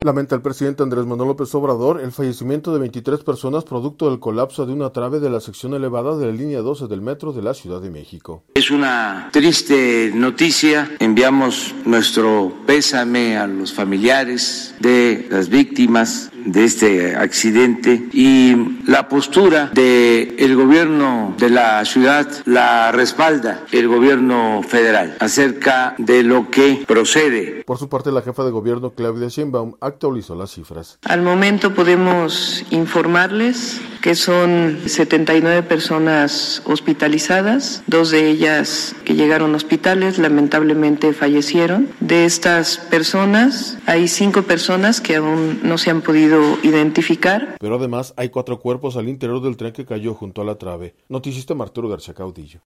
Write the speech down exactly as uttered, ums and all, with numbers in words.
Lamenta el presidente Andrés Manuel López Obrador el fallecimiento de veintitrés personas producto del colapso de una trave de la sección elevada de la línea doce del metro de la Ciudad de México. Es una triste noticia. Enviamos nuestro pésame a los familiares de las víctimas de este accidente y la postura del gobierno de la ciudad la respalda el gobierno federal acerca de lo que procede. Por su parte, la jefa de gobierno Claudia Sheinbaum actualizó las cifras. Al momento podemos informarles que son setenta y nueve personas hospitalizadas, dos de ellas que llegaron a hospitales lamentablemente fallecieron. De estas personas hay cinco personas que aún no se han podido identificar. Pero además hay cuatro cuerpos al interior del tren que cayó junto a la trave. Noticias de Arturo García Caudillo.